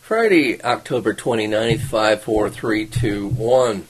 Friday, October 29th, 54321.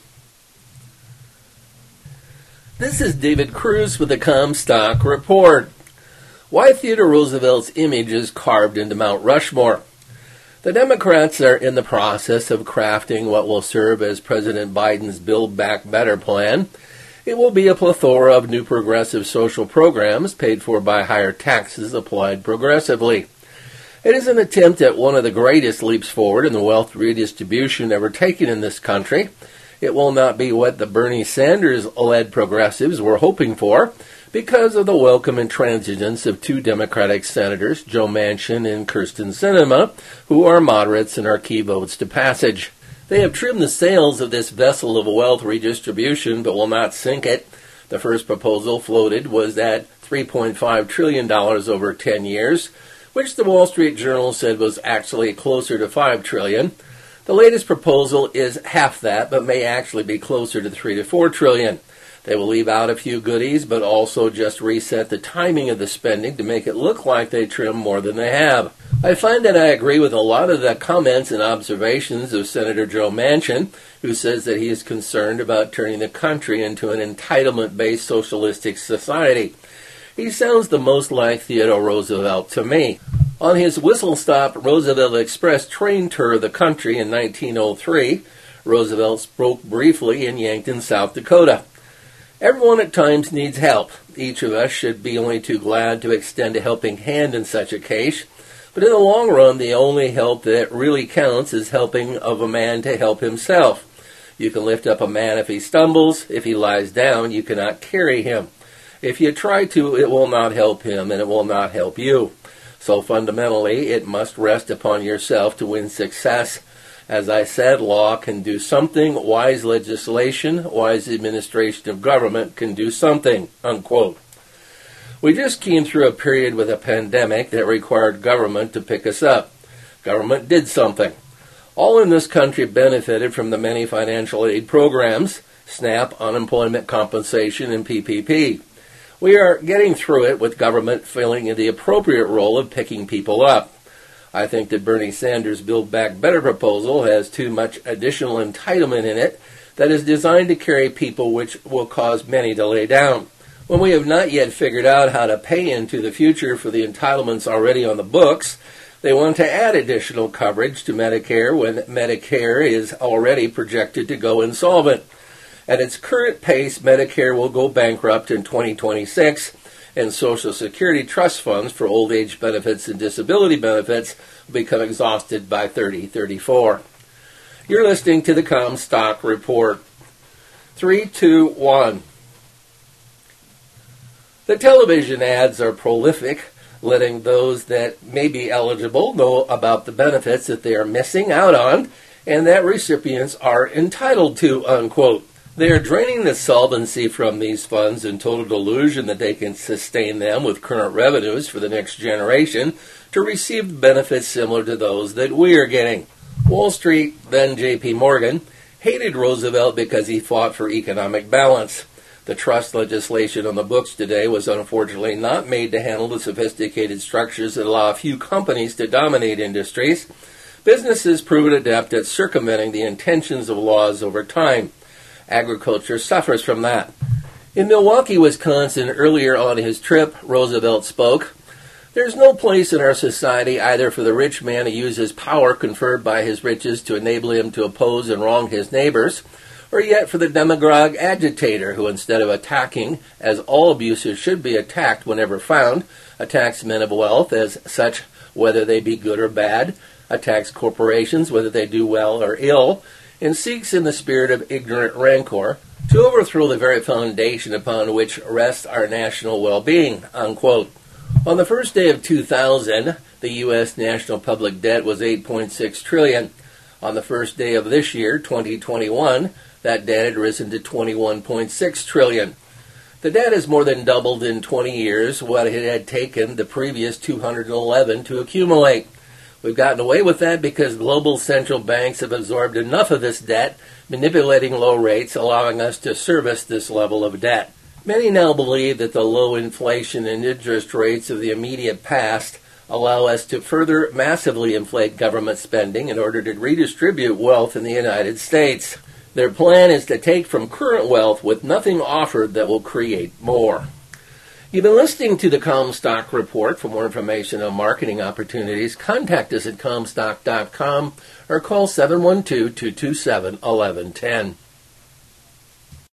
This is David Cruz with the Comstock Report. Why Theodore Roosevelt's image is carved into Mount Rushmore. The Democrats are in the process of crafting what will serve as President Biden's Build Back Better plan. It will be a plethora of new progressive social programs paid for by higher taxes applied progressively. It is an attempt at one of the greatest leaps forward in the wealth redistribution ever taken in this country. It will not be what the Bernie Sanders-led progressives were hoping for because of the welcome intransigence of two Democratic senators, Joe Manchin and Kyrsten Sinema, who are moderates and are key votes to passage. They have trimmed the sails of this vessel of wealth redistribution but will not sink it. The first proposal floated was at $3.5 trillion over 10 years, which the Wall Street Journal said was actually closer to $5 trillion. The latest proposal is half that, but may actually be closer to $3 to $4 trillion. They will leave out a few goodies, but also just reset the timing of the spending to make it look like they trim more than they have. I find that I agree with a lot of the comments and observations of Senator Joe Manchin, who says that he is concerned about turning the country into an entitlement-based socialistic society. He sounds the most like Theodore Roosevelt to me. On his whistle-stop Roosevelt Express train tour of the country in 1903, Roosevelt spoke briefly in Yankton, South Dakota. Everyone at times needs help. Each of us should be only too glad to extend a helping hand in such a case. But in the long run, the only help that really counts is helping of a man to help himself. You can lift up a man if he stumbles. If he lies down, you cannot carry him. If you try to, it will not help him, and it will not help you. So fundamentally, it must rest upon yourself to win success. As I said, law can do something. Wise legislation, wise administration of government can do something, unquote. We just came through a period with a pandemic that required government to pick us up. Government did something. All in this country benefited from the many financial aid programs, SNAP, unemployment compensation, and PPP. We are getting through it with government filling the appropriate role of picking people up. I think that Bernie Sanders' Build Back Better proposal has too much additional entitlement in it that is designed to carry people, which will cause many to lay down. When we have not yet figured out how to pay into the future for the entitlements already on the books, they want to add additional coverage to Medicare when Medicare is already projected to go insolvent. At its current pace, Medicare will go bankrupt in 2026, and Social Security trust funds for old age benefits and disability benefits will become exhausted by 2034. You're listening to the Comstock Report. 3, 2, 1. The television ads are prolific, letting those that may be eligible know about the benefits that they are missing out on and that recipients are entitled to, unquote. They are draining the solvency from these funds in total delusion that they can sustain them with current revenues for the next generation to receive benefits similar to those that we are getting. Wall Street, then J.P. Morgan, hated Roosevelt because he fought for economic balance. The trust legislation on the books today was unfortunately not made to handle the sophisticated structures that allow a few companies to dominate industries. Businesses proven adept at circumventing the intentions of laws over time. Agriculture suffers from that. In Milwaukee, Wisconsin, earlier on his trip, Roosevelt spoke, "There's no place in our society either for the rich man to use his power conferred by his riches to enable him to oppose and wrong his neighbors, or yet for the demagogue agitator who, instead of attacking, as all abuses should be attacked whenever found, attacks men of wealth as such, whether they be good or bad, attacks corporations, whether they do well or ill, and seeks in the spirit of ignorant rancor to overthrow the very foundation upon which rests our national well-being," unquote. On the first day of 2000, the U.S. national public debt was $8.6 trillion. On the first day of this year, 2021, that debt had risen to $21.6 trillion. The debt has more than doubled in 20 years what it had taken the previous 211 to accumulate. We've gotten away with that because global central banks have absorbed enough of this debt, manipulating low rates, allowing us to service this level of debt. Many now believe that the low inflation and interest rates of the immediate past allow us to further massively inflate government spending in order to redistribute wealth in the United States. Their plan is to take from current wealth with nothing offered that will create more. You've been listening to the Comstock Report. For more information on marketing opportunities, contact us at Comstock.com or call 712-227-1110.